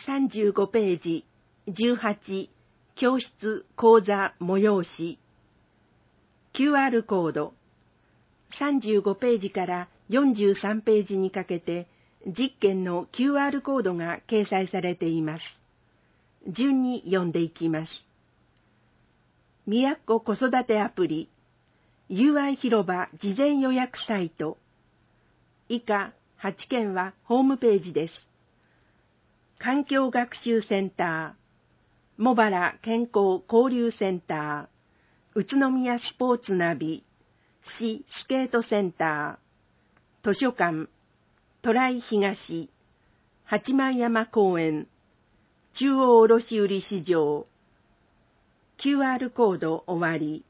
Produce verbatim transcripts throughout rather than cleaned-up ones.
さんじゅうごページ、じゅうはち、教室講座催し。キューアール コード。さんじゅうごページからよんじゅうさんページにかけて、実験の キューアール コードが掲載されています。順に読んでいきます。みやっこ子育てアプリ、ユーアイ 広場事前予約サイト。以下はちけんはホームページです。環境学習センター、茂原健康交流センター、宇都宮スポーツナビ、市スケートセンター、図書館、トライ東、八幡山公園、中央卸売市場。キューアール コード終わり。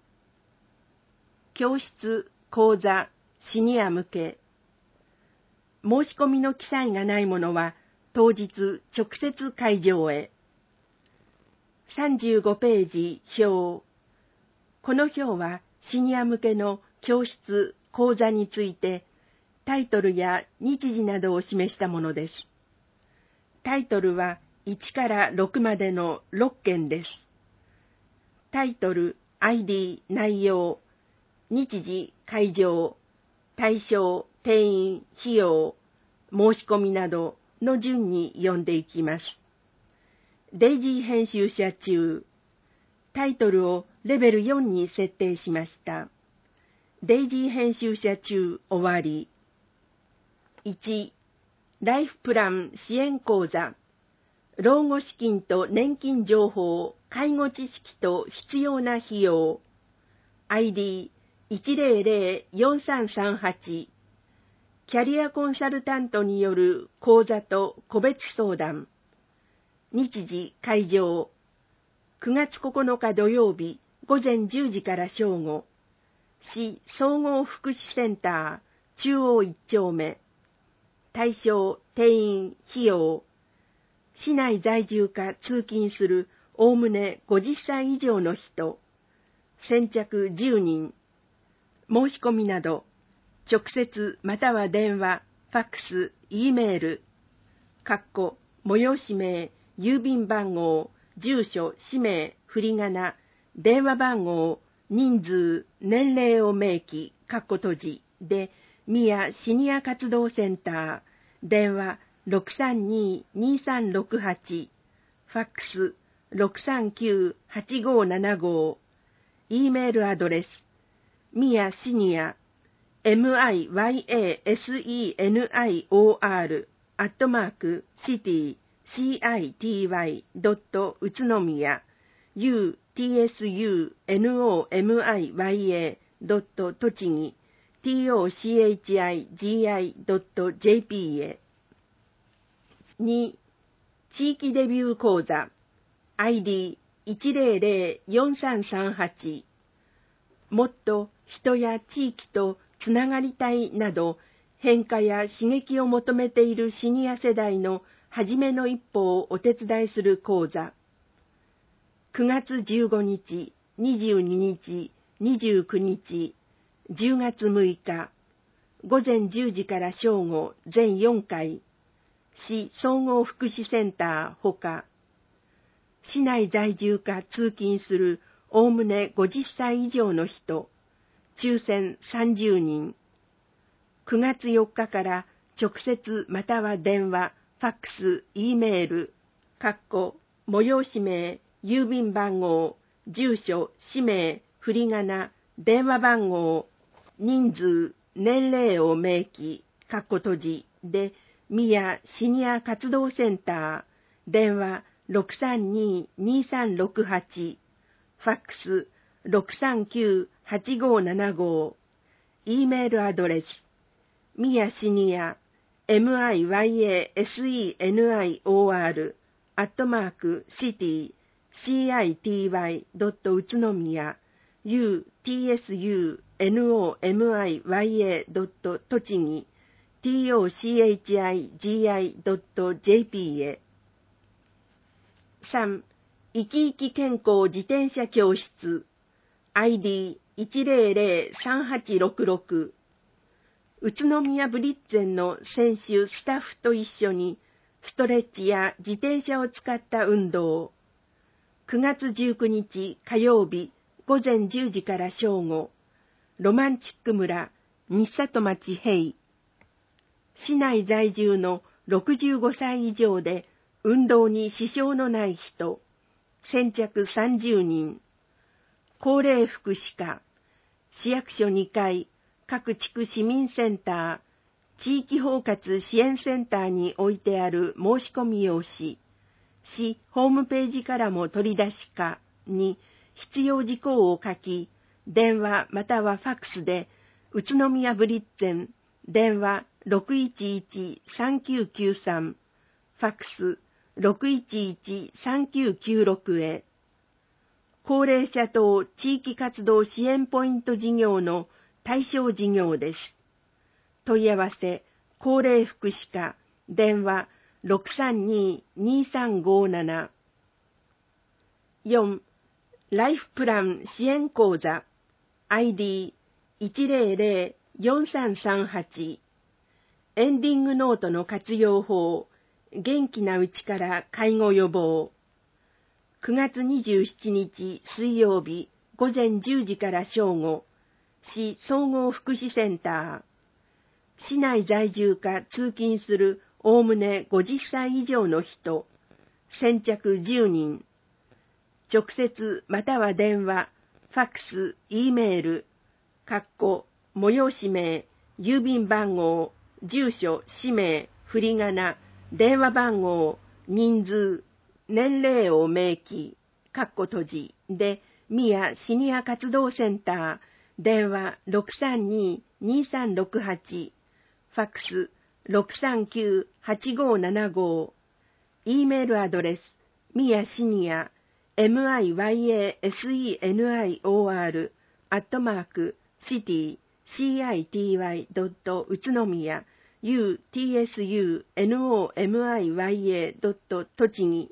教室、講座、シニア向け。申し込みの記載がないものは、当日直接会場へ。さんじゅうごページ表。この表はシニア向けの教室、講座についてタイトルや日時などを示したものです。タイトルはいちからろくまでのろっけんです。タイトル、アイディー、内容、日時、会場、対象、定員、費用、申し込みなどの順に読んでいきます。デイジー編集者中、タイトルをレベルよんに設定しました。デイジー編集者中終わり。いち、ライフプラン支援講座、老後資金と年金情報、介護知識と必要な費用、アイディーいちゼロゼロよんさんさんはち、キャリアコンサルタントによる講座と個別相談、日時会場、くがつここのか土曜日ごぜんじゅうじから正午、市総合福祉センター中央いっ丁目、対象、定員、費用、市内在住か通勤するおおむねごじゅっさい以上の人、先着じゅうにん、申し込みなど、直接または電話、ファックス、Eメール、括弧、催し名、郵便番号、住所、氏名、振り仮名、電話番号、人数、年齢を明記、括弧閉じで、宮シニア活動センター、電話 ろくさんに にさんろくはち、ファックス ろくさんきゅう はちごななご、Eメールアドレス、宮シニア、ミヤセニオール アットマーク、シティ、シティ、ドット、宇都宮、ユー、ティーエスユー、ノーミヤ、ドット、栃木、トチギ、ドット、ジェーピー へ。に、地域デビュー講座、アイディーいちゼロゼロよんさんさんはち、もっと人や地域とつながりたいなど、変化や刺激を求めているシニア世代の初めの一歩をお手伝いする講座。くがつじゅうごにち、にじゅうににち、にじゅうくにち、じゅうがつむいか、ごぜんじゅうじから正午全よんかい、市総合福祉センターほか、市内在住か通勤するおおむねごじゅっさい以上の人、抽選さんじゅうにん、くがつよっかから直接または電話、ファックス、Eメール、括弧、催し名、郵便番号、住所、氏名、振り仮名、電話番号、人数、年齢を明記、括弧閉じで、宮シニア活動センター、電話ろくさんに にさんろくはち、ファックスろくさんきゅう はちごななご、Eメールアドレス、宮シニア、ミヤセニオール、アットマーク、シティ、シティ、ドット、宇都宮、ユー、ティーエスユー、ノーミヤ、ドット、栃木、トチギ、ドット、ジェーピー へ。さん、生き生き健康自転車教室、アイディーいちゼロゼロさんはちろくろく、宇都宮ブリッツェンの選手スタッフと一緒にストレッチや自転車を使った運動。くがつじゅうくにち火曜日ごぜんじゅうじから正午、ロマンチック村、西里町平。市内在住のろくじゅうごさい以上で運動に支障のない人、先着さんじゅうにん。高齢福祉課、市役所にかい、各地区市民センター、地域包括支援センターに置いてある申し込み用紙、市ホームページからも取り出しかに必要事項を書き、電話またはファックスで、宇都宮ブリッツェン、電話 ろくいちいちさんきゅうきゅうさん、ファックス ろくいちいちさんきゅうきゅうろく へ。高齢者等地域活動支援ポイント事業の対象事業です。問い合わせ、高齢福祉課、電話 ろくさんに にさんごなな。よん. ライフプラン支援講座 アイディーいちぜろぜろよんさんさんはち エンディングノートの活用法、元気なうちから介護予防。くがつにじゅうしちにち水曜日ごぜんじゅうじから正午、市総合福祉センター。市内在住か通勤するおおむねごじゅっさい以上の人、先着じゅうにん。直接または電話、ファックス、Eメール、括弧、催し名、郵便番号、住所、氏名、振り仮名、電話番号、人数、年齢を明記、括弧閉じで、宮シニア活動センター、電話 ろくさんに にさんろくはち、ファックス ろくさんきゅう はちごななご、Eメールアドレス、宮シニア、myasenior アットマーク city city ドット宇都宮 utsunomiya ドット栃木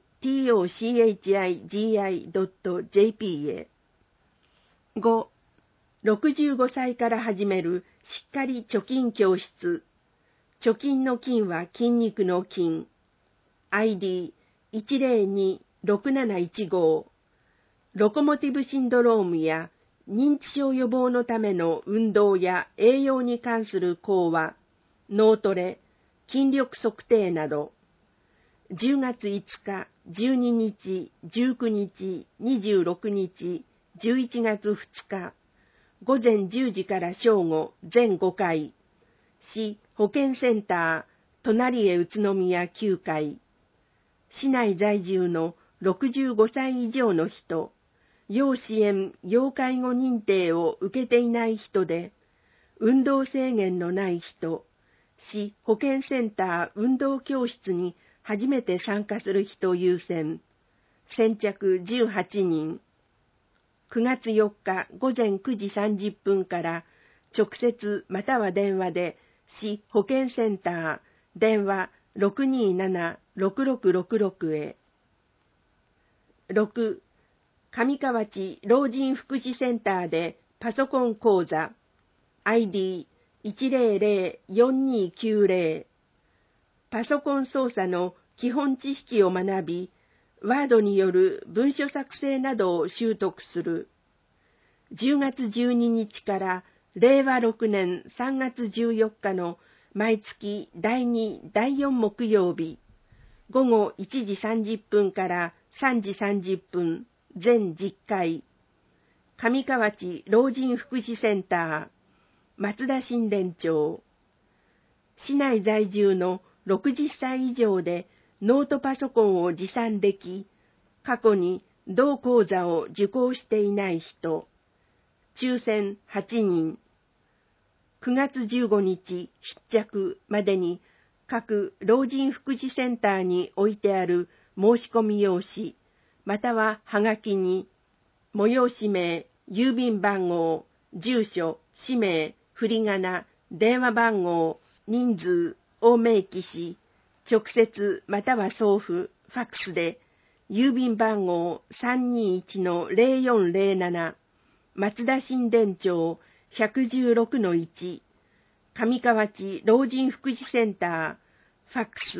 tochigi ドット jp へ。ご. ろくじゅうごさいから始めるしっかり貯金教室。貯金の金は筋肉の筋。アイディーいちぜろにろくなないちご。ロコモティブシンドロームや認知症予防のための運動や栄養に関する講話、脳トレ、筋力測定など、じゅうがついつか、じゅうににち、じゅうくにち、にじゅうろくにち、じゅういちがつふつか、ごぜんじゅうじから正午全ごかい、市保健センター、隣へ宇都宮きゅうかい、市内在住のろくじゅうごさい以上の人、要支援・要介護認定を受けていない人で、運動制限のない人、市保健センター運動教室に初めて参加する人優先、先着じゅうはちにん。くがつよっかごぜんくじさんじゅっぷんから直接または電話で市保健センター電話 ろくにーなな ろくろくろくろく へ。ろく. 上河内老人福祉センターでパソコン講座 アイディーいちぜろぜろよんにきゅうぜろ。パソコン操作の基本知識を学び、ワードによる文書作成などを習得する。じゅうがつじゅうににちかられいわろくねんさんがつじゅうよっかの毎月だいに、だいよん木曜日、ごごいちじさんじゅっぷんからさんじさんじゅっぷん、全じゅっかい。上河内老人福祉センター、松田新田町。市内在住のろくじゅっさい以上でノートパソコンを持参でき、過去に同講座を受講していない人、抽選はちにん。くがつじゅうごにち必着までに各老人福祉センターに置いてある申し込み用紙、またははがきに、催し名、郵便番号、住所、氏名、振り仮名、電話番号、人数を明記し、直接または送付、ファックスで、郵便番号 さんにいちのぜろよんぜろなな、松田新田町 ひゃくじゅうろくのいち、上河内老人福祉センター、ファックス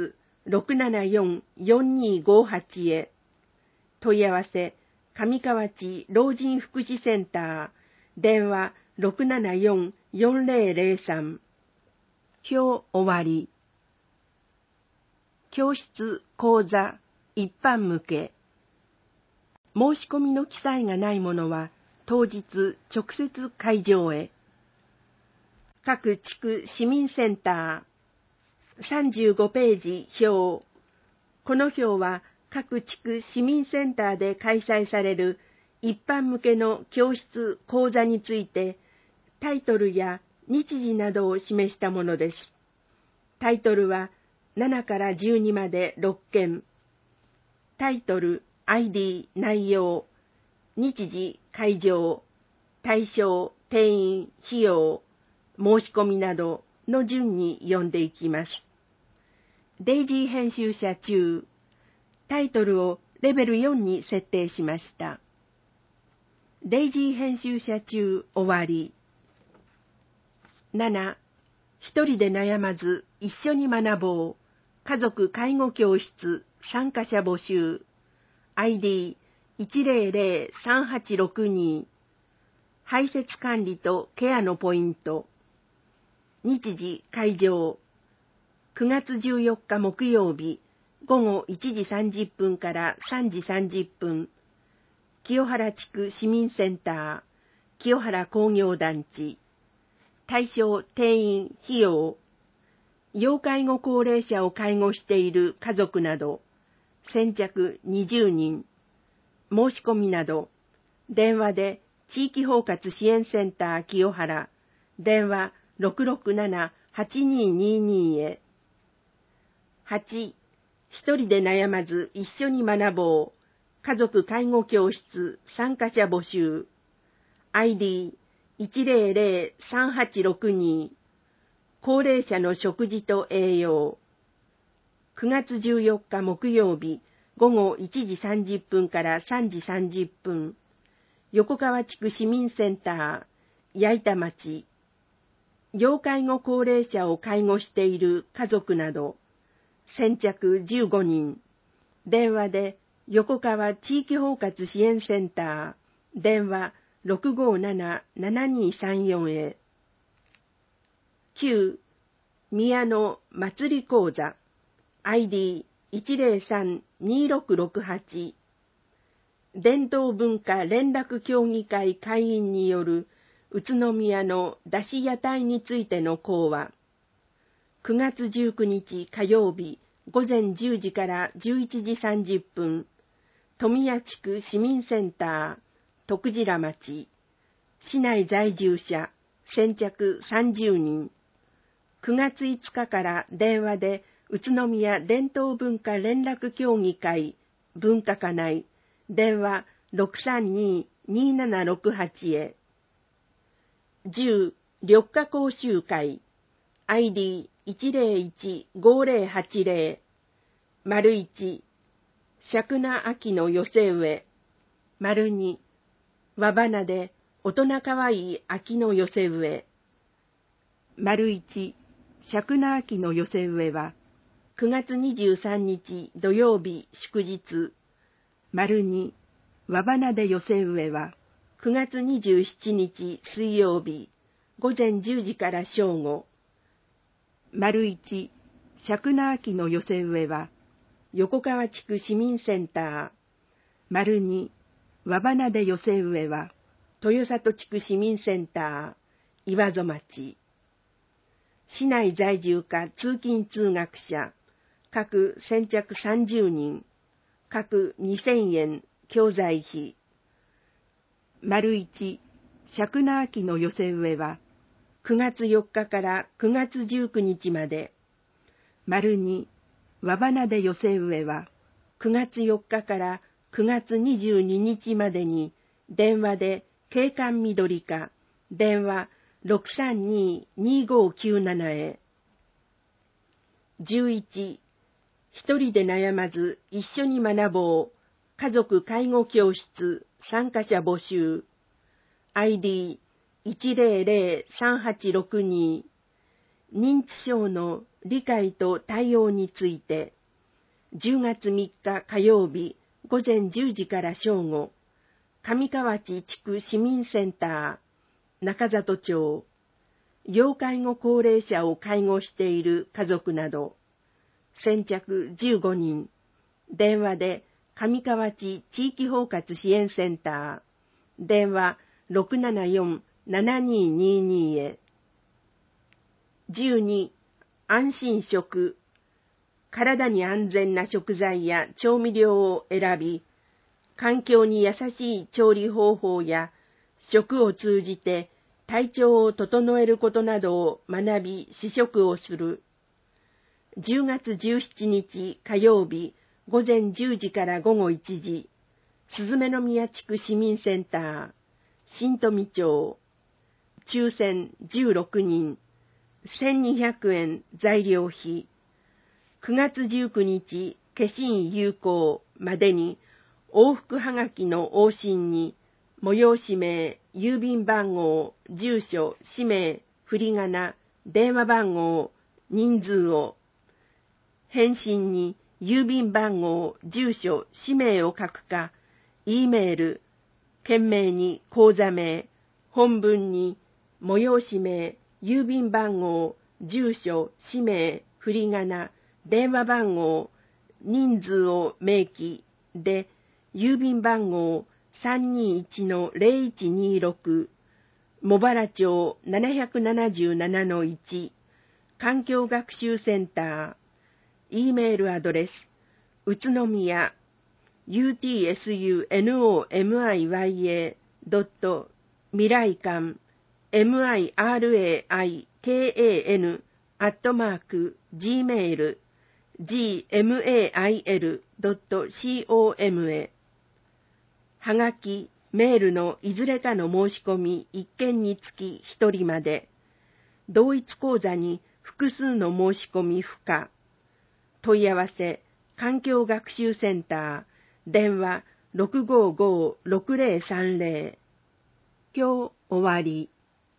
ろくななよん よんにごはち へ。問い合わせ、上河内老人福祉センター、電話 ろくななよん よんぜろぜろさん。表終わり。教室、講座、一般向け。申し込みの記載がないものは、当日直接会場へ。各地区市民センター。さんじゅうごページ表。この表は各地区市民センターで開催される一般向けの教室・講座について、タイトルや日時などを示したものです。タイトルはななからじゅうにまでろっけん。タイトル、アイディー、内容、日時、会場、対象、定員、費用、申し込みなどの順に読んでいきます。デイジー編集者中、タイトルをレベルよんに設定しました。デイジー編集者中終わり。なな、一人で悩まず一緒に学ぼう。家族介護教室参加者募集。アイディーいちぜろぜろさんはちろくに。排泄管理とケアのポイント。日時、会場。くがつじゅうよっか木曜日、ごごいちじさんじゅっぷんからさんじさんじゅっぷん。清原地区市民センター、清原工業団地。対象、定員、費用。要介護高齢者を介護している家族など、先着にじゅうにん。申し込みなど、電話で地域包括支援センター清原、電話 ろくろくなな はちにーにーにー へ。はち、一人で悩まず一緒に学ぼう。家族介護教室参加者募集。アイディーいちぜろぜろさんはちろくに。高齢者の食事と栄養。くがつじゅうよっか木曜日、ごごいちじさんじゅっぷんからさんじさんじゅっぷん。横川地区市民センター、矢板町。要介護高齢者を介護している家族など、先着じゅうごにん。電話で横川地域包括支援センター、電話 ろくごなな ななにーさんよん へ。きゅう、宮の祭り講座、アイディーいちぜろさん にーろくろくはち。伝統文化連絡協議会会員による宇都宮の出し屋台についての講話。くがつじゅうくにち火曜日、ごぜんじゅうじからじゅういちじさんじゅっぷん、富谷地区市民センター、徳白町。市内在住者、先着さんじゅうにん。くがついつかから電話で宇都宮伝統文化連絡協議会文化課内、電話 ろくさんにーにーななろくはち へ。じゅう、緑化講習会、アイディーいちぜろいち ごぜろはちぜろ。丸いち、尺名秋の寄せ植え。丸に、和花で大人かわいい秋の寄せ植え。丸いち、尺名秋の寄せ植えは、くがつにじゅうさんにち土曜日祝日。丸に、和花で寄せ植えは、くがつにじゅうしちにち水曜日、ごぜんじゅうじから正午。丸一、尺名秋の寄せ植えは、横川地区市民センター。丸二、和花で寄せ植えは、豊里地区市民センター、岩戸町。市内在住か通勤通学者、各先着さんじゅうにん、各にせんえん、教材費。丸一、尺名秋の寄せ植えは、くがつよっかからくがつじゅうくにちまで。丸に、和花で寄せ植えは、くがつよっかからくがつにじゅうににちまでに、電話で景観緑課、電話 ろくさんにーにーごきゅうなな へ。じゅういち、一人で悩まず一緒に学ぼう。家族介護教室参加者募集。アイディーいちぜろぜろさんはちろくに。認知症の理解と対応について。 じゅうがつみっか火曜日午前じゅうじから正午、上河内地区市民センター、中里町、要介護高齢者を介護している家族など、先着じゅうごにん、電話で上河内地域包括支援センター、電話 ろくななよん ななににに へ。じゅうに、安心食。体に安全な食材や調味料を選び、環境に優しい調理方法や食を通じて体調を整えることなどを学び試食をする。じゅうがつじゅうしちにち火曜日午前じゅうじから午後いちじ、すずめの宮地区市民センター、新富町、抽選じゅうろくにん、せんにひゃくえん材料費。くがつじゅうくにち消印有効までに往復はがきの往診に催し名、郵便番号、住所、氏名、振り仮名、電話番号、人数を、返信に郵便番号、住所、氏名を書くか、Eメール、件名に口座名、本文に催し名、郵便番号、住所、氏名、振り仮名、電話番号、人数を明記で、郵便番号 さんにいちのゼロいちにろく、茂原町 なななななのいち、環境学習センター、Eメールアドレス、宇都宮、ユーティーエスユーエヌオーエムアイワイエー ドット、未来館、ミライカン、アットマーク、gmail、gmail ドット com へ。はがき、メールのいずれかの申し込みいっけんにつきひとりまで。同一口座に複数の申し込み不可。問い合わせ、環境学習センター、電話 ろくごご ろくぜろさんぜろ。今日終わり。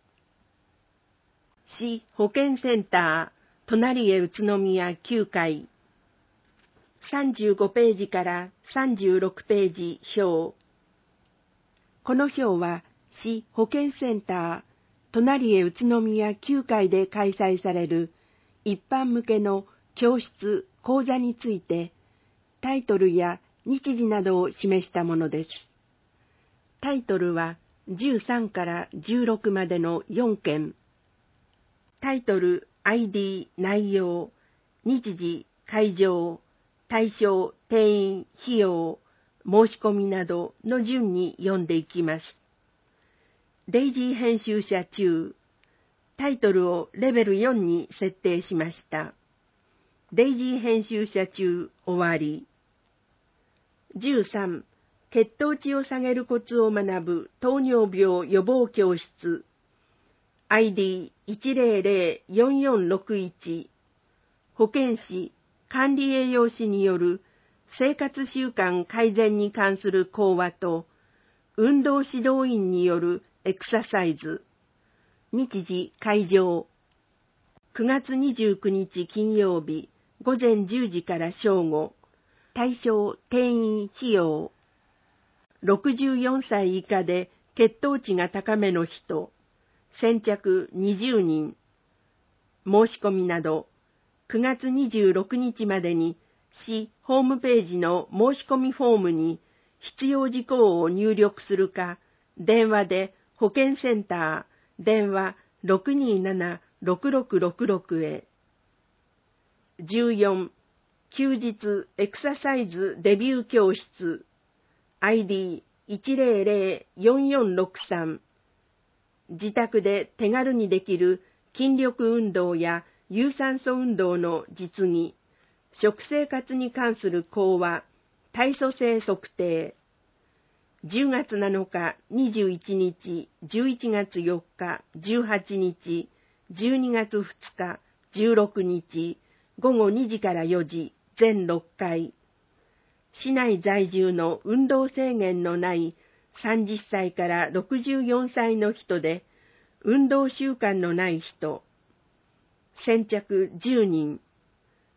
市保健センター、隣へ宇都宮きゅうかい。さんじゅうごページからさんじゅうろくページ表。この表は市保健センター、隣へ宇都宮きゅうかいで開催される一般向けの教室・講座について、タイトルや日時などを示したものです。タイトルはじゅうさんからじゅうろくまでのよんけん。タイトル、アイディー、内容、日時、会場、対象、定員、費用、申し込みなどの順に読んでいきます。デイジー編集者中、タイトルをレベルよんに設定しました。デイジー編集者中、終わり。じゅうさん、血糖値を下げるコツを学ぶ糖尿病予防教室。アイディーいちゼロゼロよんよんろくいち、保健師、管理栄養士による生活習慣改善に関する講話と、運動指導員によるエクササイズ。日時、会場。くがつにじゅうくにち金曜日、午前じゅうじから正午。対象、定員、費用。ろくじゅうよんさい以下で血糖値が高めの人。先着にじゅうにん。申し込みなど、くがつにじゅうろくにちまでに市ホームページの申し込みフォームに必要事項を入力するか、電話で保健センター、電話 ろくにーなな ろくろくろくろく へ。じゅうよん、休日エクササイズデビュー教室。アイディーいちゼロゼロよんよんろくさん。自宅で手軽にできる筋力運動や有酸素運動の実技、食生活に関する講話、体組成測定。じゅうがつなのか、にじゅういちにち、じゅういちがつよっか、じゅうはちにち、じゅうにがつふつか、じゅうろくにち、ごごにじからよじ、全ろっかい。市内在住の運動制限のないさんじゅっさいからろくじゅうよんさいの人で、運動習慣のない人。先着じゅうにん。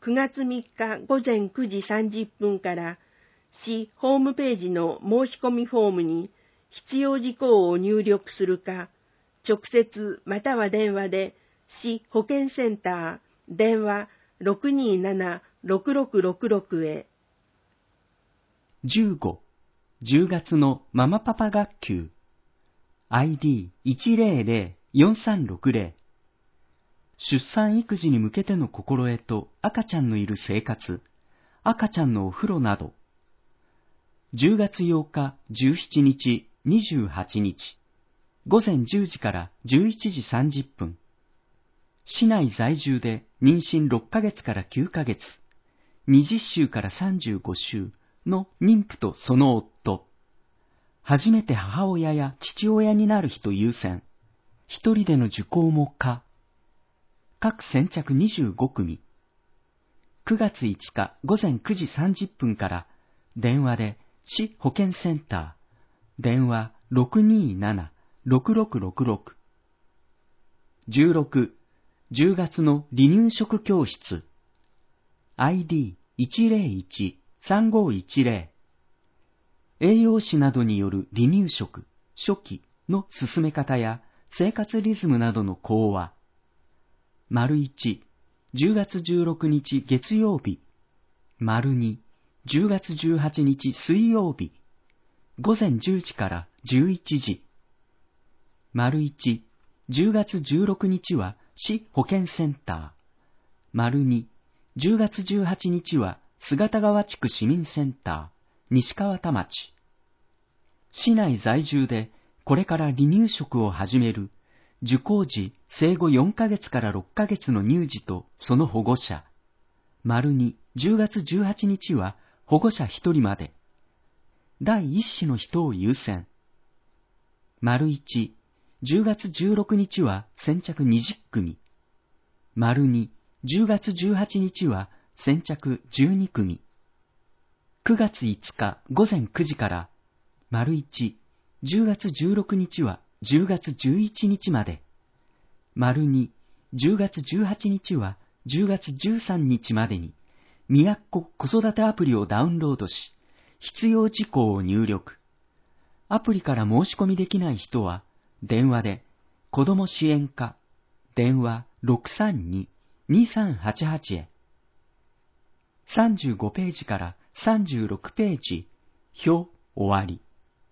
くがつみっかごぜんくじさんじゅっぷんから市ホームページの申し込みフォームに必要事項を入力するか、直接または電話で市保健センター電話 ろくにーななろくろくろくろく へ。 じゅうご、じゅうがつのママパパ学級 アイディーいちぜろぜろよんさんろくぜろ 出産育児に向けての心得と赤ちゃんのいる生活、赤ちゃんのお風呂など。じゅうがつようか、じゅうしちにち、にじゅうはちにち、ごぜんじゅうじからじゅういちじさんじゅっぷん。市内在住で妊娠ろっかげつからきゅうかげつ、にじゅっしゅうからさんじゅうごしゅうの妊婦とその夫。初めて母親や父親になる人優先。一人での受講も可。各先着にじゅうごくみ。くがついつかごぜんくじさんじゅっぷんから電話で市保健センター電話 ろくにーななろくろくろくろく。じゅうろく、じゅうがつの離乳食教室 アイディーいちぜろいちさんごいちぜろ。栄養士などによる離乳食初期の進め方や生活リズムなどの講話。丸いち、じゅうがつじゅうろくにち月曜日。丸に、じゅうがつじゅうはちにち水曜日。ごぜんじゅうじからじゅういちじ。丸いち、じゅうがつじゅうろくにちは市保健センター。丸に、じゅうがつじゅうはちにちは姿川地区市民センター、西川田町。市内在住でこれから離乳食を始める受講時生後よんかげつからろっかげつの乳児とその保護者。丸に、じゅうがつじゅうはちにちは保護者ひとりまで。第一子の人を優先。丸いち、じゅうがつじゅうろくにちは先着にじゅっくみ。丸に、じゅうがつじゅうはちにちは先着じゅうにくみ。くがついつかごぜんくじから、丸いち、じゅうがつじゅうろくにちはじゅうがつじゅういちにちまで。丸に、じゅうがつじゅうはちにちはじゅうがつじゅうさんにちまでに、みやっこ子育てアプリをダウンロードし、必要事項を入力。アプリから申し込みできない人は、電話で、子ども支援課、電話 ろくさんににさんはちはち へ。さんじゅうごページからさんじゅうろくページ、表終わり。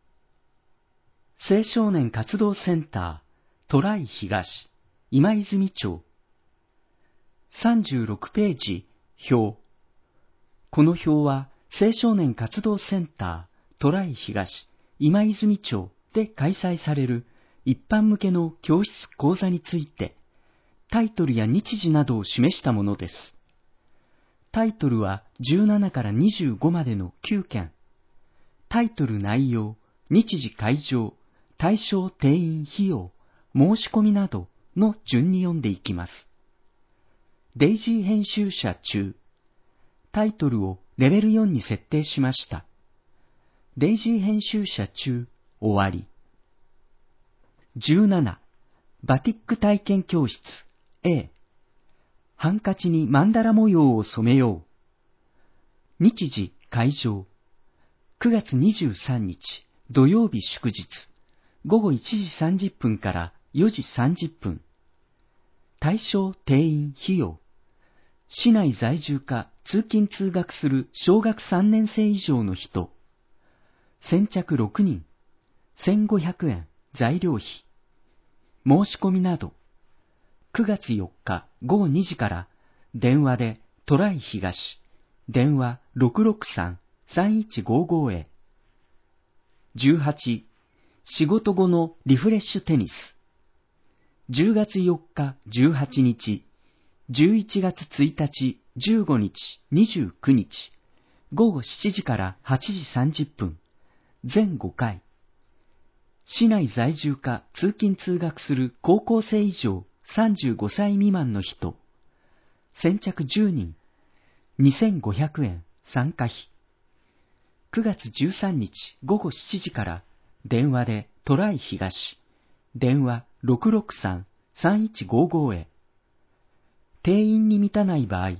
青少年活動センター、トライ東、今泉町。さんじゅうろくページ、表。この表は、青少年活動センター、トライ東、今泉町で開催される一般向けの教室講座について、タイトルや日時などを示したものです。タイトルはじゅうななからにじゅうごまでのきゅうけん。タイトル内容、日時会場、対象定員費用、申し込みなどの順に読んでいきます。デイジー編集者中。タイトルをレベルよんに設定しました。デイジー編集者中、終わり。じゅうなな、バティック体験教室 A。ハンカチにマンダラ模様を染めよう。日時、会場。くがつにじゅうさんにち、土曜日祝日。ごごいちじさんじゅっぷんからよじさんじゅっぷん。対象定員費用。市内在住か通勤通学する小学さんねんせい以上の人。先着ろくにん。せんごひゃくえん材料費。申し込みなど。くがつよっかごごにじから電話でトライ東、電話 ろくろくさんさんいちごご へ。じゅうはち、仕事後のリフレッシュテニス。じゅうがつよっかじゅうはちにち、じゅういちがつついたちじゅうごにちにじゅうくにち、ごごしちじからはちじさんじゅっぷん、全ごかい。市内在住か通勤通学する高校生以上さんじゅうごさい未満の人。先着じゅうにん、にせんごひゃくえん参加費。くがつじゅうさんにちごごしちじから電話でトライ東、電話 ろくろくさんさんいちごご へ。定員に満たない場合、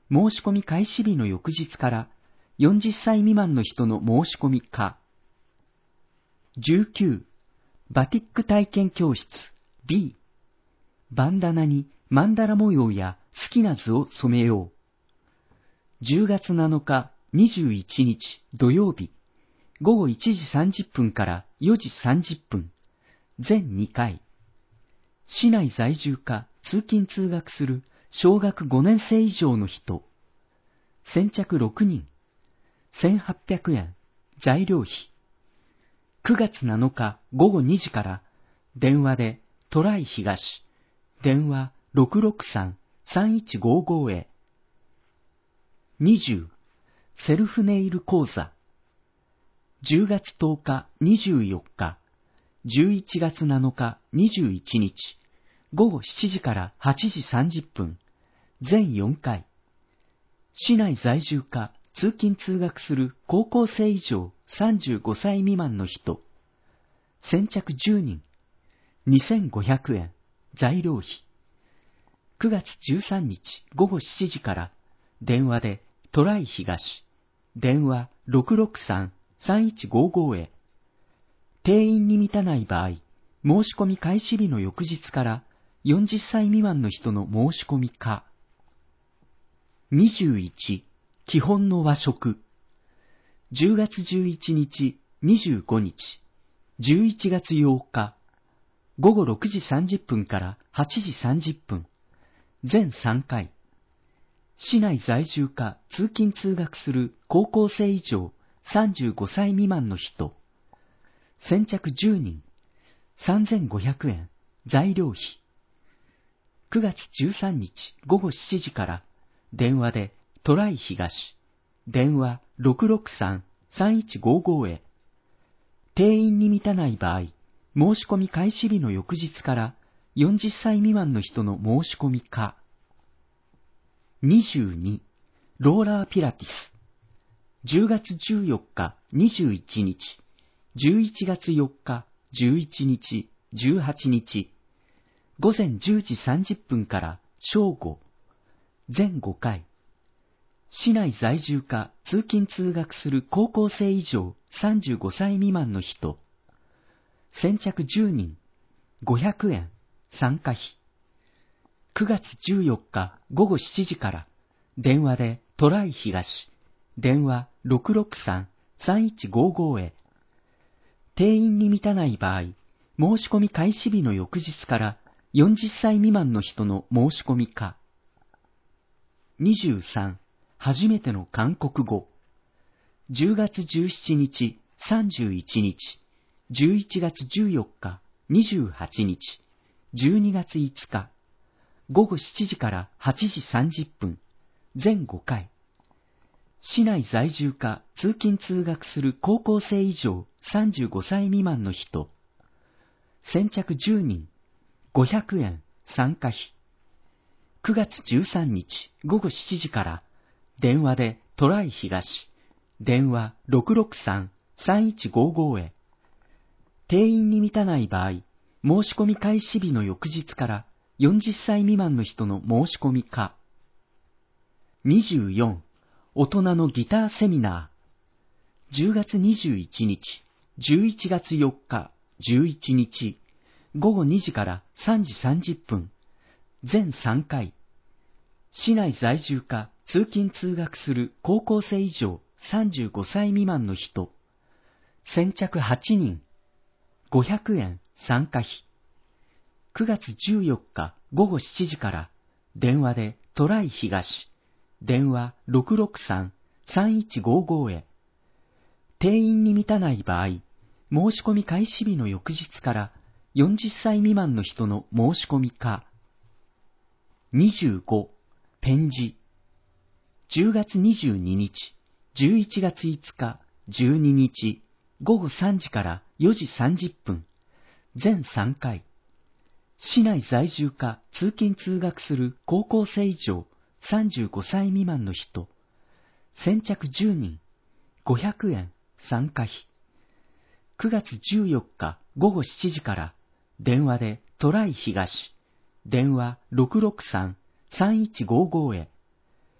申し込み開始日の翌日からよんじゅっさい未満の人の申し込みか。じゅうきゅう、バティック体験教室 B、バンダナにマンダラ模様や好きな図を染めよう。じゅうがつなのかにじゅういちにち土曜日、ごごいちじさんじゅっぷんからよじさんじゅっぷん、全にかい。市内在住か通勤通学する小学ごねんせい以上の人。先着ろくにん、せんはっぴゃくえん、材料費。くがつなのかごごにじから電話でトライ東、電話 ろくろくさん さんいちごご へ。にじゅう、セルフネイル講座。じゅうがつとおかにじゅうよっか、じゅういちがつなのかにじゅういちにち、ごごしちじからはちじさんじゅっぷん、全よんかい。市内在住か通勤通学する高校生以上さんじゅうごさい未満の人。先着じゅうにん、にせんごひゃくえん、材料費。くがつじゅうさんにちごごしちじから電話でトライ東、電話 ろくろくさん さんいちごご へ。定員に満たない場合、申し込み開始日の翌日からよんじゅっさい未満の人の申し込みか。にじゅういち、基本の和食。じゅうがつじゅういちにち、にじゅうごにち、じゅういちがつようか、ごごろくじさんじゅっぷんからはちじさんじゅっぷん、全さんかい。市内在住か通勤通学する高校生以上さんじゅうごさい未満の人。先着じゅうにん、さんぜんごひゃくえん、材料費。くがつじゅうさんにちごごしちじから電話でトライ東、電話 ろくろくさん さんいちごご へ。定員に満たない場合、申し込み開始日の翌日からよんじゅっさい未満の人の申し込みか。にじゅうに、ローラーピラティス。じゅうがつじゅうよっか、にじゅういちにち、じゅういちがつよっか、じゅういちにち、じゅうはちにち、ごぜんじゅうじさんじゅっぷんから正午、全ごかい。市内在住か通勤通学する高校生以上さんじゅうごさい未満の人。先着じゅうにん、ごひゃくえん、参加費。くがつじゅうよっかごごしちじから電話でトライ東、電話 ろくろくさん さんいちごご へ。定員に満たない場合、申し込み開始日の翌日からよんじゅっさい未満の人の申し込みか。にじゅうさん、初めての韓国語。じゅうがつじゅうしちにち、さんじゅういちにち、じゅういちがつじゅうよっか、にじゅうはちにち、じゅうにがついつか、ごごしちじからはちじさんじゅっぷん、全ごかい。市内在住か通勤通学する高校生以上さんじゅうごさい未満の人。先着じゅうにん、ごひゃくえん、参加費。くがつじゅうさんにちごごしちじから電話でトライ東、電話 ろくろくさん さんいちごご へ。定員に満たない場合、申し込み開始日の翌日からよんじゅっさい未満の人の申し込みか。にじゅうよん、大人のギターセミナー。じゅうがつにじゅういちにち、じゅういちがつよっか、じゅういちにち、ごごにじからさんじさんじゅっぷん、全さんかい。市内在住か通勤通学する高校生以上さんじゅうごさい未満の人。先着はちにん、ごひゃくえん、参加費。くがつじゅうよっかごごしちじから電話でトライ東、電話 ろくろくさん さんいちごご へ。定員に満たない場合、申し込み開始日の翌日からよんじゅっさい未満の人の申し込みか。にじゅうご、ペン字。じゅうがつにじゅうににち、じゅういちがついつか、じゅうににち、ごごさんじからよじさんじゅっぷん、全さんかい。市内在住か通勤通学する高校生以上さんじゅうごさい未満の人。先着じゅうにん、ごひゃくえん、参加費。くがつじゅうよっかごごしちじから電話でトライ東、電話 ろくろくさん さんいちごご へ。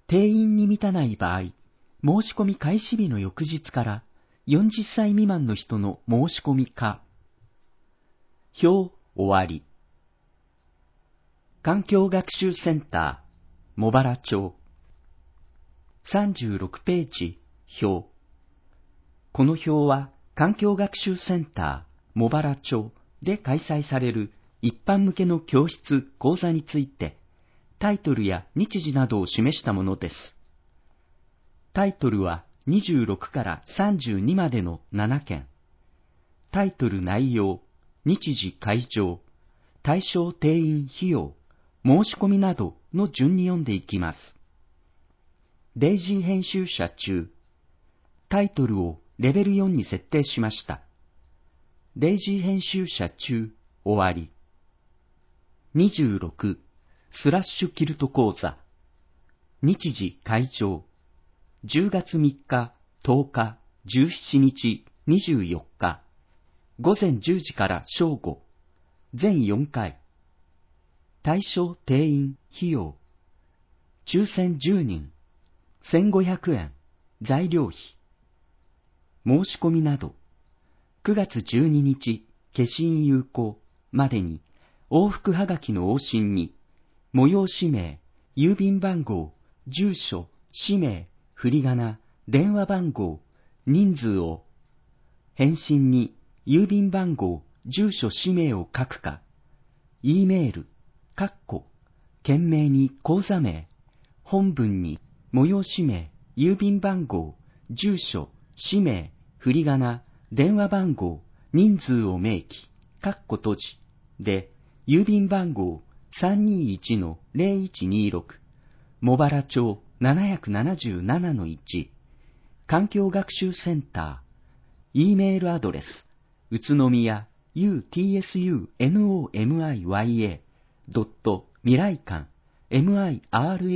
定員に満たない場合、申し込み開始日の翌日からよんじゅっさい未満の人の申し込みか。表終わり。環境学習センター、茂原町。さんじゅうろくページ、表。この表は、環境学習センター、茂原町で開催される一般向けの教室・講座について、タイトルや日時などを示したものです。タイトルはにじゅうろくからさんじゅうにまでのななけん。タイトル内容、日時会場、対象定員費用、申し込みなどの順に読んでいきます。デイジー編集者中、タイトルをレベルよんに設定しました。デイジー編集者中、終わり。にじゅうろく、スラッシュキルト講座。日時会場、じゅうがつみっか、とおか、じゅうしちにち、にじゅうよっか、ごぜんじゅうじから正午、全よんかい。対象定員費用、抽選じゅうにん、せんごひゃくえん、材料費。申し込みなど、くがつじゅうににち、消印有効までに、往復はがきの往診に、催し名、郵便番号、住所、氏名、振り仮名、電話番号、人数を、返信に郵便番号、住所、氏名を書くか、E メール、括弧、件名に口座名、本文に催し名、郵便番号、住所、氏名、振り仮名、電話番号、人数を明記、括弧閉じ、で、郵便番号 さんにいちのぜろいちにろく、茂原町 なななななのいち、環境学習センター、E メールアドレス、宇都宮 ユーティーエスユーエヌオーエムアイワイエー ドット未来館 ミライカン アッ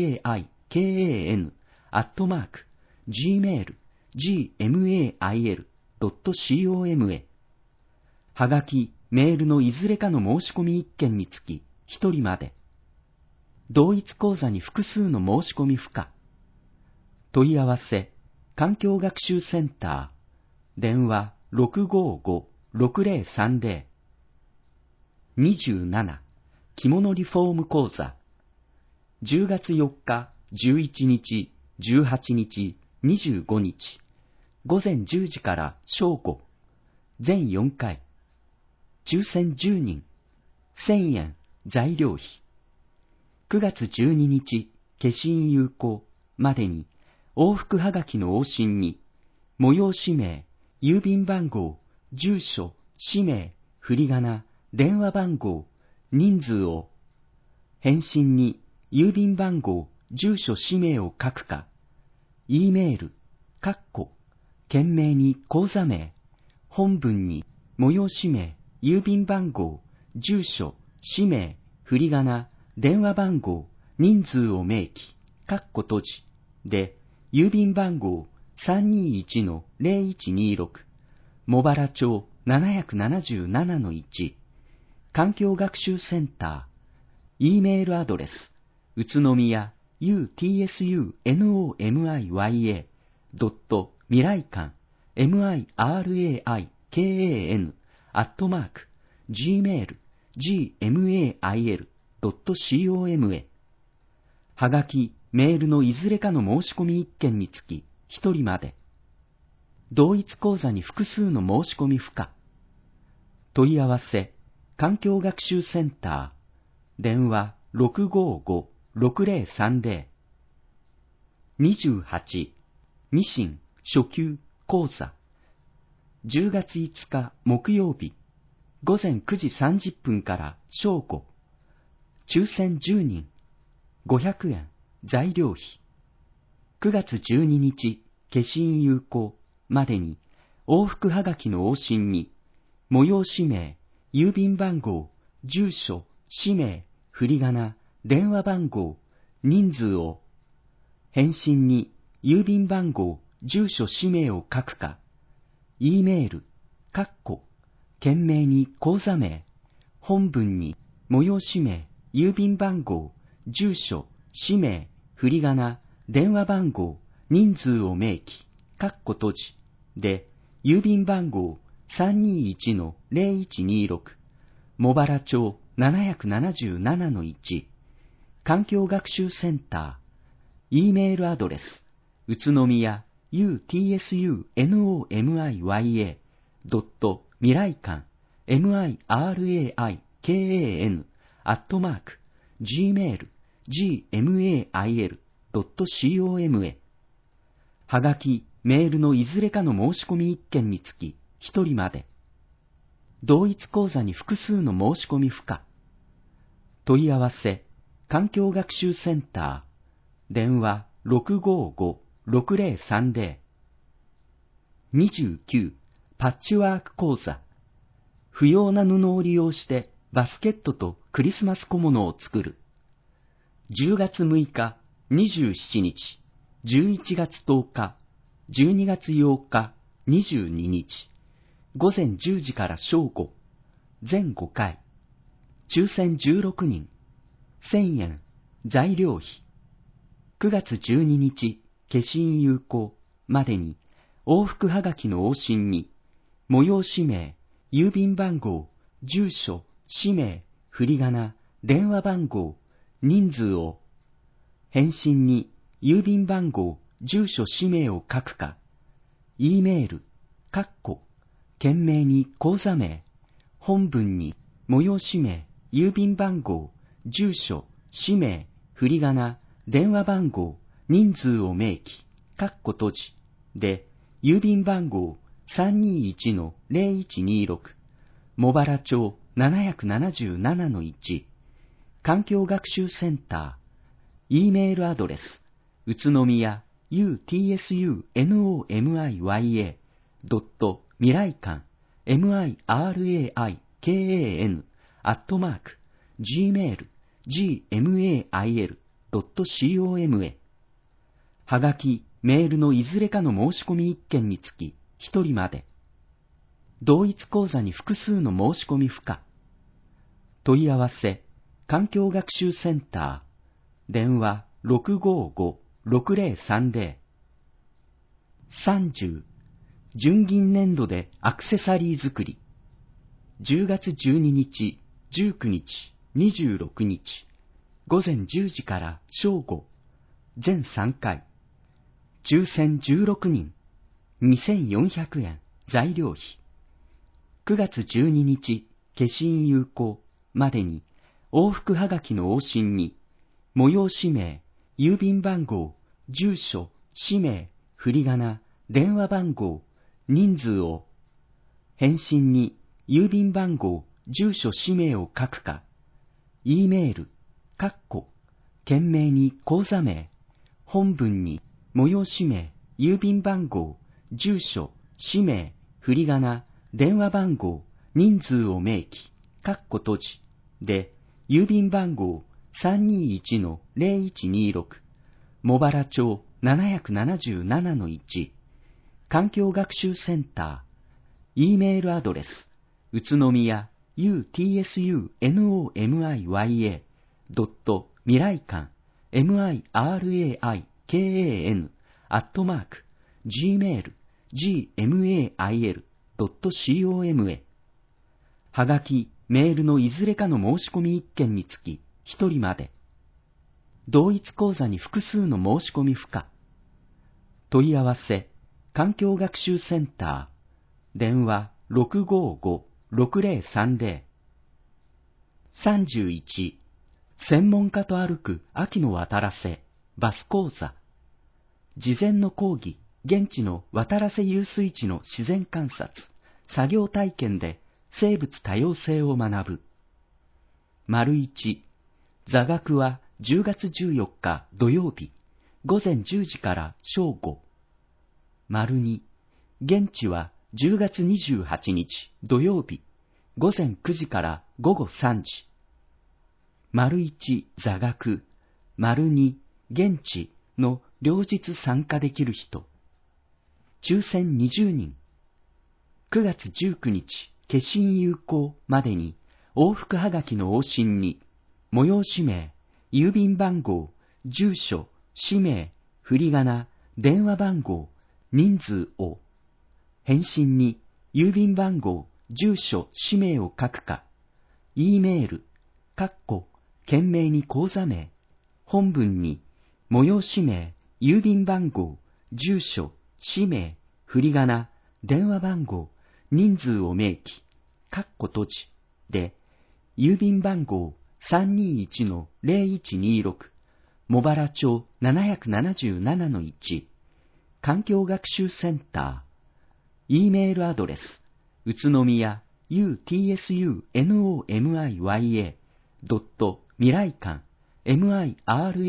トマーク gmail ジーエムエーアイエル ドットコム へ。はがき、メールのいずれかの申し込みいっけんにつきひとりまで。同一講座に複数の申し込み不可。問い合わせ、環境学習センター、電話 ろくごごろくぜろさんぜろ。にじゅうなな、着物リフォーム講座。じゅうがつよっか、じゅういちにち、じゅうはちにち、にじゅうごにち、ごぜんじゅうじから正午、全よんかい。抽選じゅうにん、せんえん、材料費。くがつじゅうににち、消印有効までに、往復はがきの往診に、催し名、郵便番号、住所、氏名、振り仮名、電話番号、人数を、返信に郵便番号、住所、氏名を書くか、E メール、括弧、件名に口座名、本文に催し名、郵便番号、住所、氏名、振り仮名、電話番号、人数を明記、括弧閉じ、で、郵便番号 さんにいちのぜろいちにろく、茂原町 ななななのいち、環境学習センター、E メールアドレス、宇都宮 ユーティーエスユーエヌオーエムアイワイエー ドット未来館 ミライカン アットマーク gmail ジーエムエーアイエル ドットコム へ。はがき、メールのいずれかの申し込みいっけんにつきひとりまで。同一講座に複数の申し込み不可。問い合わせ、環境学習センター、電話 ろくごごろくぜろさんぜろ。にじゅうはち、ミシン初級講座。じゅうがついつか木曜日、ごぜんくじさんじゅっぷんから正午。抽選じゅうにん、ごひゃくえん、材料費。くがつじゅうににち、消印有効までに、往復はがきの往診に、催し名、郵便番号、住所、氏名、振り仮名、電話番号、人数を、返信に郵便番号、住所、氏名を書くか、E メール、括弧、件名に口座名、本文に催し名、郵便番号、住所、氏名、振り仮名、 電話番号、人数を明記、括弧閉じ、で、郵便番号 さんにいちのゼロいちにろく、茂原町 なななななのいち、環境学習センター、E メールアドレス、宇都宮 ユーティーエスユーノーエムアイワイエー ドット未来館 ミライカン アットマーク gmail ドットコム へ。はがき、メールのいずれかの申し込みいっけんにつきひとりまで。同一講座に複数の申し込み不可。問い合わせ、環境学習センター、電話 ろくごごろくゼロさんゼロ。にじゅうきゅう、パッチワーク講座。不要な布を利用してバスケットとクリスマス小物を作る。じゅうがつむいか、にじゅうしちにち、じゅういちがつとおか、じゅうにがつようか、にじゅうににち、ごぜんじゅうじから正午、全ごかい、抽選じゅうろくにん、せんえん、材料費。くがつじゅうににち、消印有効までに、往復はがきの往診に、催し名、郵便番号、住所、氏名、振り仮名、電話番号、人数を、返信に郵便番号、住所、氏名を書くか、E メール、括弧、件名に口座名、本文に催し名、郵便番号、住所、氏名、振り仮名、電話番号、人数を明記、括弧閉じ、で、郵便番号 さんにいちのゼロいちにろく、茂原町 なななななのいち、環境学習センター、E メールアドレス、宇都宮 ユーティーエスユーノーエムアイワイエー ドット未来館 ミライカン アットマーク gmail ドットコム へ。はがき、メールのいずれかの申し込みいっけんにつきひとりまで。同一講座に複数の申し込み不可。問い合わせ、環境学習センター、電話 ろくごごろくゼロさんゼロ。さんじゅう、純銀粘土でアクセサリー作り。じゅうがつじゅうににち、じゅうくにち、にじゅうろくにち、ごぜんじゅうじから正午、全さんかい、抽選じゅうろくにん、にせんよんひゃくえん、材料費。くがつじゅうににち、消印有効までに、往復はがきの往診に、催し名、郵便番号、住所、氏名、振り仮名、電話番号、人数を、返信に郵便番号、住所、氏名を書くか、E メール、括弧、件名に口座名、本文に催し名、郵便番号、住所、氏名、振り仮名、電話番号、人数を明記、括弧閉じ、で、郵便番号 さんにいちのゼロいちにろく、茂原町 ななななのいち、環境学習センター、E メールアドレス、宇都宮 ユーティーエスユーノーエムアイワイエー ドット未来館 ミライカン アットマーク gmail ドットコム へ。はがき、メールのいずれかの申し込みいっけんにつきひとりまで。同一講座に複数の申し込み不可。問い合わせ、環境学習センター、電話 ろくごごろくゼロさんゼロ。さんじゅういち、専門家と歩く秋の渡良瀬、バス講座。事前の講義、現地の渡良瀬遊水地の自然観察、作業体験で生物多様性を学ぶ。丸いち、座学はじゅうがつじゅうよっか土曜日、ごぜんじゅうじから正午。丸に、現地はじゅうがつにじゅうはちにち土曜日、ごぜんくじからごごさんじ。丸いち、座学、丸に、現地の両日参加できる人。抽選にじゅうにん。くがつじゅうくにち、消印有効までに、往復はがきの往診に、催し名、郵便番号、住所、氏名、振振り仮名、電話番号、人数を、返信に郵便番号、住所、氏名を書くか、E メール、かっこ、件名に口座名、本文に催し名、郵便番号、住所、氏名、振り仮名、電話番号、人数を明記、かっこ閉じで、郵便番号 さんにいちのゼロいちにろく、茂原町 なななななのいち、環境学習センター、E メールアドレス、宇都宮 ユーティーエスユーノーエムアイワイエー ドット未来館 ミライカン アッ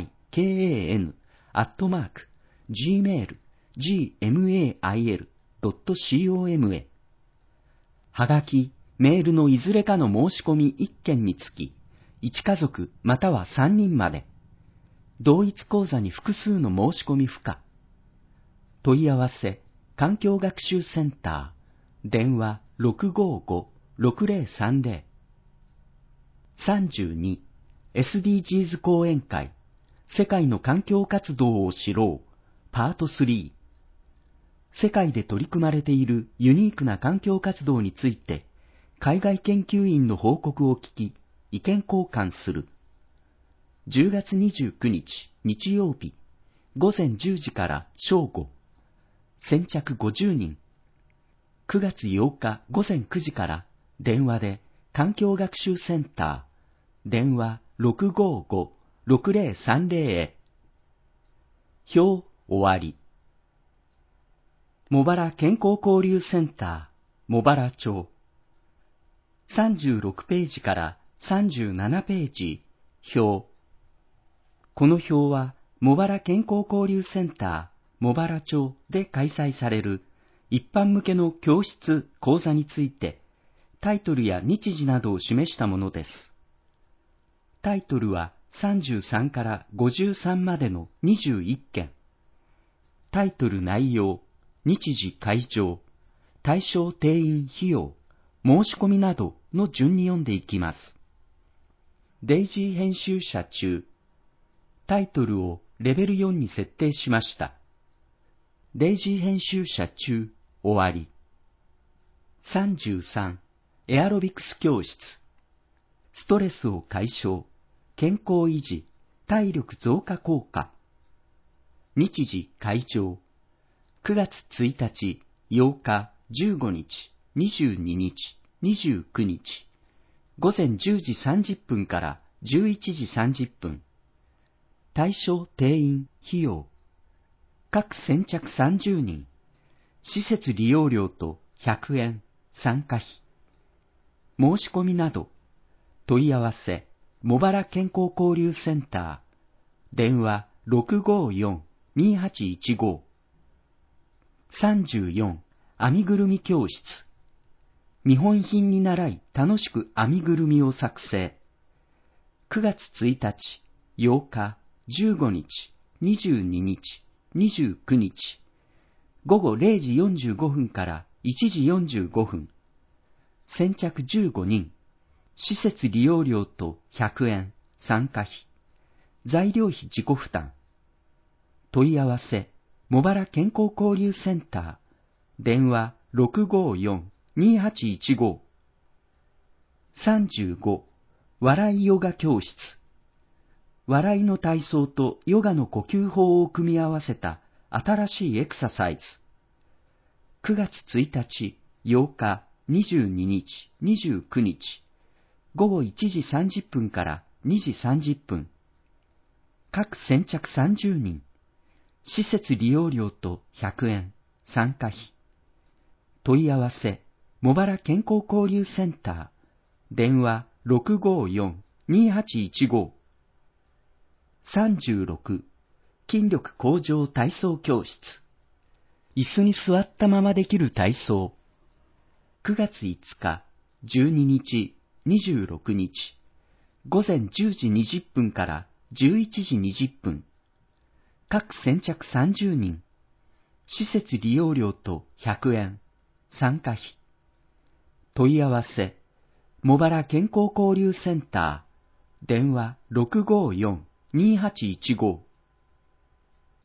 トマーク ジーメール ジーエムエーアイエル ドットコム へ。はがき、メールのいずれかの申し込みいっけんにつき、いち家族またはさんにんまで。同一口座に複数の申し込み不可。問い合わせ、環境学習センター、電話 ろくごご ろくゼロさんゼロ。さんじゅうに、エスディージーズ 講演会、世界の環境活動を知ろう、パートスリー。世界で取り組まれているユニークな環境活動について、海外研究員の報告を聞き、意見交換する。じゅうがつにじゅうくにち、日曜日、ごぜんじゅうじから正午。先着ごじゅうにん。くがつようかごぜんくじから電話で環境学習センター、電話 ろくごご ろくゼロさんゼロ へ。表終わり。茂原健康交流センター、茂原町。さんじゅうろくページからさんじゅうななページ、表。この表は、茂原健康交流センター、茂原町で開催される一般向けの教室・講座について、タイトルや日時などを示したものです。タイトルはさんじゅうさんからごじゅうさんまでのにじゅういっけん。タイトル内容、日時会場、対象定員費用、申し込みなどの順に読んでいきます。デイジー編集者中、タイトルをレベルよんに設定しました。デイジー編集者中、終わり。さんじゅうさん、エアロビクス教室。ストレスを解消、健康維持、体力増加効果。日時会場、くがつついたち、ようか、じゅうごにち、にじゅうににち、にじゅうくにち。ごぜんじゅうじさんじゅっぷんからじゅういちじさんじゅっぷん。対象定員費用。各先着さんじゅうにん。施設利用料とひゃくえん、参加費。申し込みなど。問い合わせ、茂原健康交流センター。電話 ろくごよん にはちいちご。さんじゅうよん、編みぐるみ教室。見本品に倣い楽しく編みぐるみを作成。くがつついたち、ようか、じゅうごにち、にじゅうににち、にじゅうくにち。ごごれいじよんじゅうごふんからいちじよんじゅうごふん。先着じゅうごにん。施設利用料とひゃくえん、参加費。材料費自己負担。問い合わせ、茂原健康交流センター。電話 ろくごよん にはちいちご。さんじゅうご、笑いヨガ教室。笑いの体操とヨガの呼吸法を組み合わせた新しいエクササイズ。くがつついたち、ようか、にじゅうににち、にじゅうくにち。ごごいちじさんじゅっぷんからにじさんじゅっぷん。各先着さんじゅうにん。施設利用料とひゃくえん、参加費。問い合わせ、茂原健康交流センター。電話 ろくごよん にはちいちご。さんじゅうろく、筋力向上体操教室。椅子に座ったままできる体操。くがついつか、じゅうににち、にじゅうろくにち。ごぜんじゅうじにじゅっぷんからじゅういちじにじゅっぷん。各先着さんじゅうにん。施設利用料とひゃくえん、参加費。問い合わせ、茂原健康交流センター。電話 ろくごよん にはちいちご。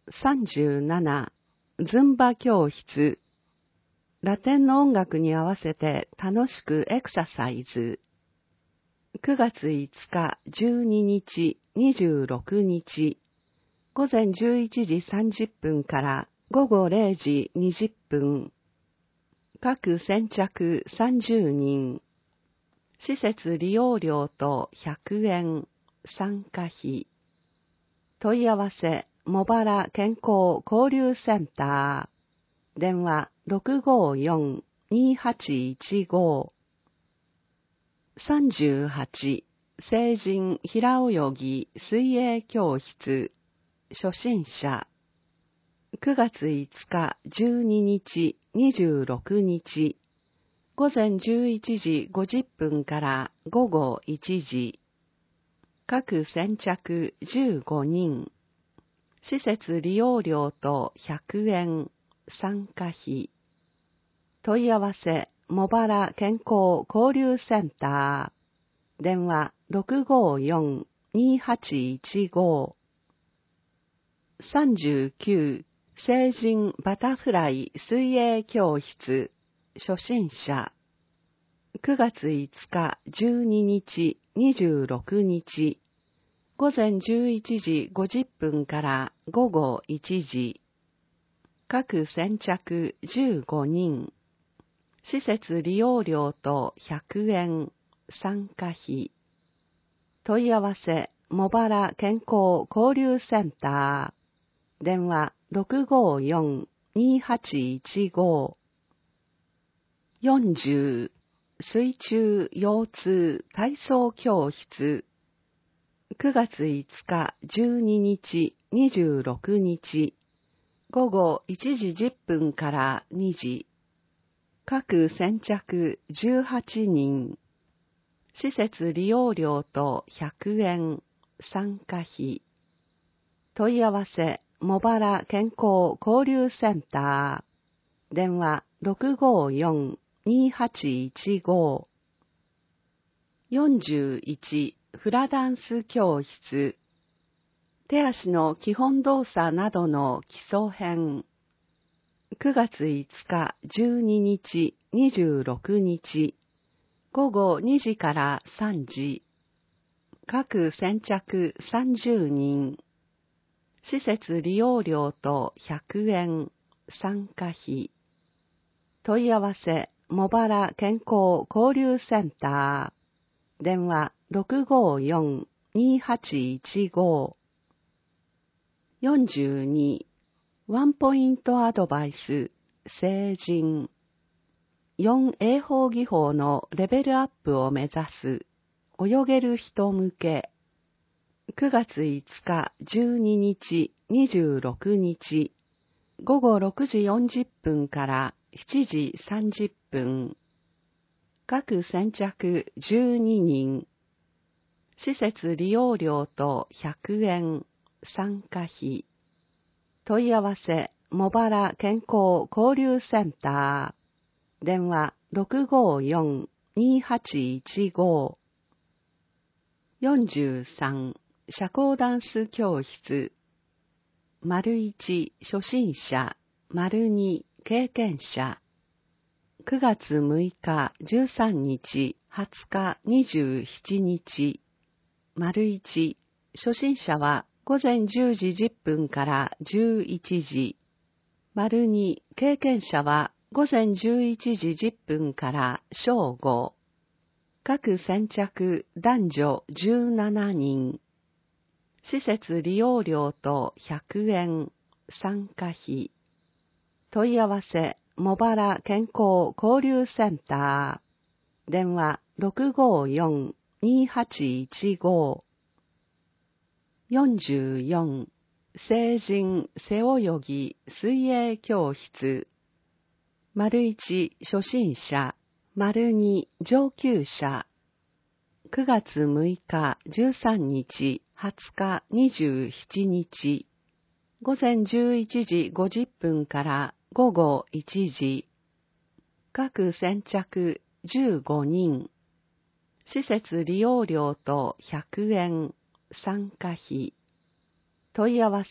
さんじゅうなな、ズンバ教室。ラテンの音楽に合わせて楽しくエクササイズ。くがついつか、じゅうににち、にじゅうろくにち、ごぜんじゅういちじさんじゅっぷんからごごれいじにじゅっぷん。各先着さんじゅうにん。施設利用料とひゃくえん。参加費。問い合わせ、茂原健康交流センター。電話 ろくごよん にはちいちご。さんじゅうはち、成人平泳ぎ水泳教室。初心者。くがついつか、じゅうににち、にじゅうろくにち。ごぜんじゅういちじごじゅっぷんからごごいちじ。各先着じゅうごにん。施設利用料とひゃくえん。参加費。問い合わせ、茂原健康交流センター。電話 ろくごよん にはちいちご。さんじゅうきゅう、成人バタフライ水泳教室。初心者。くがついつか、じゅうににち、にじゅうろくにち。ごぜんじゅういちじごじゅっぷんからごごいちじ。各先着じゅうごにん。施設利用料とひゃくえん。参加費。問い合わせ、茂原健康交流センター。電話 ろくごよん にはちいちご。よんじゅう、水中腰痛体操教室。くがついつか、じゅうににち、にじゅうろくにち。ごごいちじじゅっぷんからにじ。各先着じゅうはちにん。施設利用料とひゃくえん。参加費。問い合わせ、茂原健康交流センター。電話 ろくごよん にはちいちご。よんじゅういち、フラダンス教室。手足の基本動作などの基礎編。くがついつか、じゅうににち、にじゅうろくにち。ごごにじからさんじ。各先着さんじゅうにん。施設利用料とひゃくえん。参加費。問い合わせ、茂原健康交流センター。電話 ろくごよん にはちいちご。よんじゅうに、ワンポイントアドバイス、成人。よん英法技法のレベルアップを目指す、泳げる人向け。くがついつか、じゅうににち、にじゅうろくにち。ごごろくじよんじゅっぷんからしちじさんじゅっぷん。各先着じゅうににん。施設利用料とひゃくえん。参加費。問い合わせ、茂原健康交流センター。電話 ろくごよん にはちいちご。よんじゅうさん、社交ダンス教室。丸いち、初心者。丸に、経験者。くがつむいか、じゅうさんにち、はつか、にじゅうしちにち。丸いち、初心者はごぜんじゅうじじゅっぷんからじゅういちじ。丸に、経験者はごぜんじゅういちじじゅっぷんから正午。各先着男女じゅうななにん。施設利用料とひゃくえん。参加費。問い合わせ、茂原健康交流センター。電話 ろくごよん にはちいちご。よんじゅうよん、成人背泳ぎ水泳教室。丸いち、初心者。丸に、上級者。くがつむいか、じゅうさんにち、はつか、にじゅうしちにち。ごぜんじゅういちじごじゅっぷんからごごいちじ。各先着じゅうごにん。施設利用料とひゃくえん。参加費。問い合わせ、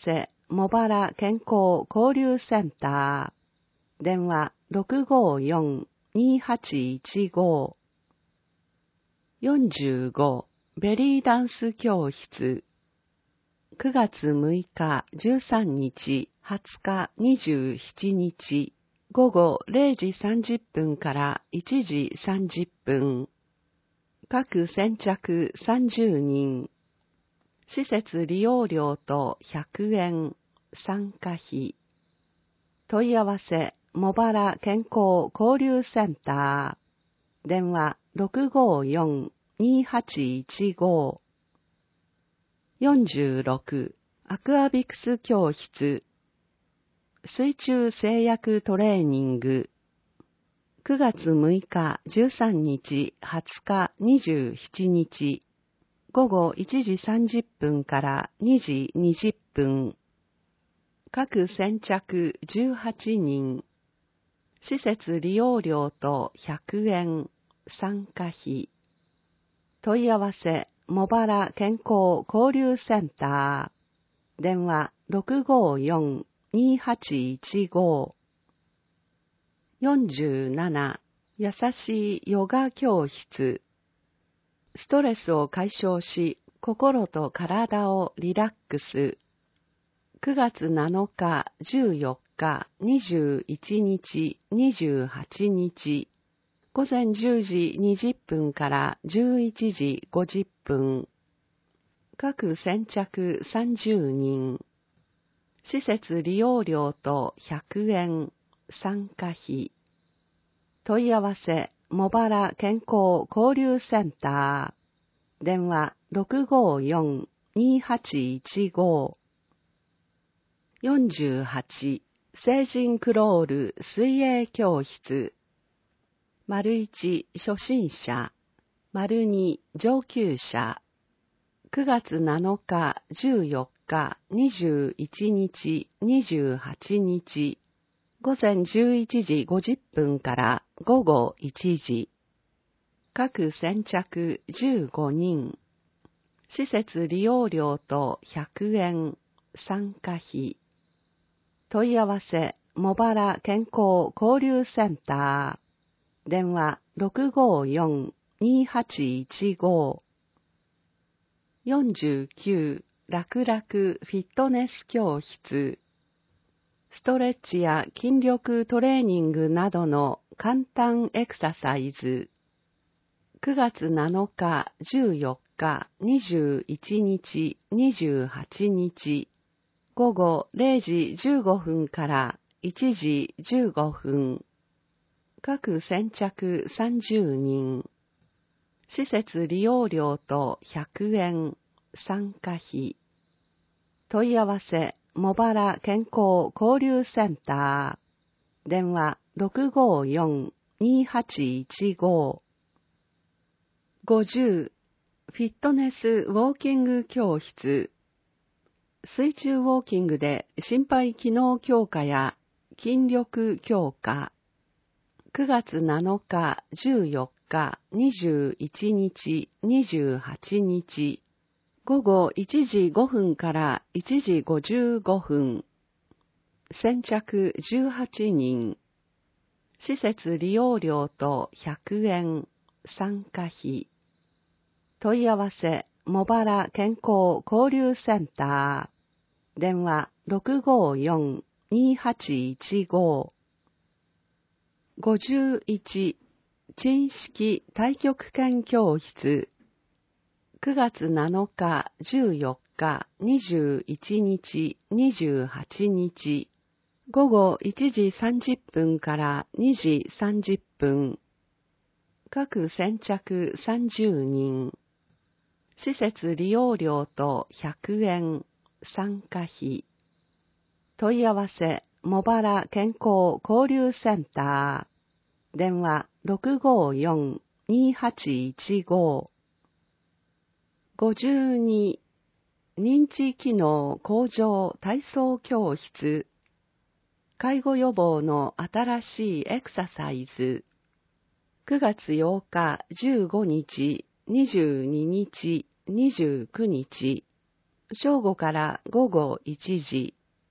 茂原健康交流センター。電話 ろくごよん にはちいちご。よんじゅうご、ベリーダンス教室。くがつむいか、じゅうさんにち、はつか、にじゅうしちにち、ごごれいじさんじゅっぷんからいちじさんじゅっぷん。各先着さんじゅうにん。施設利用料とひゃくえん。参加費。問い合わせ、茂原健康交流センター。電話 ろくごよん にはちいちご。よんじゅうろく、アクアビクス教室。水中制約トレーニング。くがつむいか、じゅうさんにち、はつか、にじゅうしちにち。ごごいちじさんじゅっぷんからにじにじゅっぷん。各先着じゅうはちにん。施設利用料とひゃくえん。参加費。問い合わせ、茂原健康交流センター。電話 ろくごよん にはちいちご。よんじゅうなな、優しいヨガ教室。ストレスを解消し、心と体をリラックス。くがつなのか、じゅうよっか、にじゅういちにち、にじゅうはちにち。ごぜんじゅうじにじゅっぷんからじゅういちじごじゅっぷん。各先着さんじゅうにん。施設利用料とひゃくえん。参加費。問い合わせ、茂原健康交流センター。電話 ろくごよん にはちいちご。よんじゅうはち、成人クロール水泳教室。丸いち、初心者。丸に、上級者。くがつなのか、じゅうよっか、にじゅういちにち、にじゅうはちにち。ごぜんじゅういちじごじゅっぷんからごごいちじ。各先着じゅうごにん。施設利用料とひゃくえん。参加費。問い合わせ、茂原健康交流センター。電話 ろくごよん にはちいちご。よんじゅうきゅう、楽々フィットネス教室。ストレッチや筋力トレーニングなどの簡単エクササイズ。くがつなのか、じゅうよっか、にじゅういちにち、にじゅうはちにち。ごごれいじじゅうごふんからいちじじゅうごふん。各先着さんじゅうにん。施設利用料とひゃくえん。参加費。問い合わせ、茂原健康交流センター。電話 ろくごよん にはちいちご。ごじゅう、フィットネスウォーキング教室。水中ウォーキングで心肺機能強化や筋力強化。くがつなのか、じゅうよっか、にじゅういちにち、にじゅうはちにち。ごごいちじごふんからいちじごじゅうごふん。先着じゅうはちにん。施設利用料とひゃくえん。参加費。問い合わせ、茂原健康交流センター。電話 ろくごよん にはちいちご。ごじゅういち、珍式太極拳教室。くがつなのか、じゅうよっか、にじゅういちにち、にじゅうはちにち。ごごいちじさんじゅっぷんからにじさんじゅっぷん。各先着さんじゅうにん。施設利用料とひゃくえん。参加費。問い合わせ、茂原健康交流センター。電話 ろくごよん にはちいちご。ごじゅうに、認知機能向上体操教室。介護予防の新しいエクササイズ。くがつようか、じゅうごにち、にじゅうににち、にじゅうくにち。正午からごごいちじ。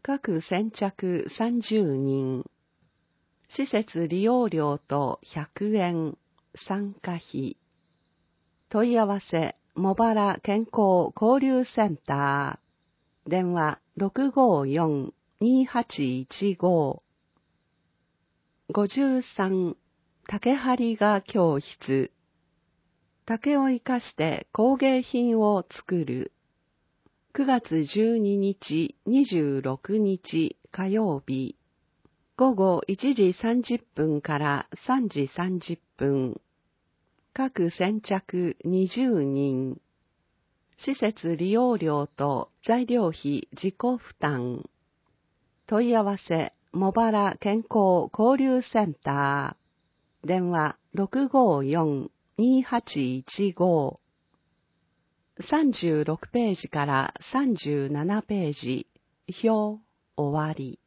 各先着さんじゅうにん。施設利用料とひゃくえん、参加費。問い合わせ、茂原健康交流センター。電話 ろくごよん にはちいちご。ごじゅうさん、竹張画教室。竹を生かして工芸品を作る。くがつじゅうににち、にじゅうろくにち火曜日。午後いちじさんじゅっぷんからさんじさんじゅっぷん。各先着にじゅうにん。施設利用料と材料費自己負担。問い合わせ、茂原健康交流センター。電話 ろくごよん にはちいちご。さんじゅうろくページからさんじゅうななページ。表終わり。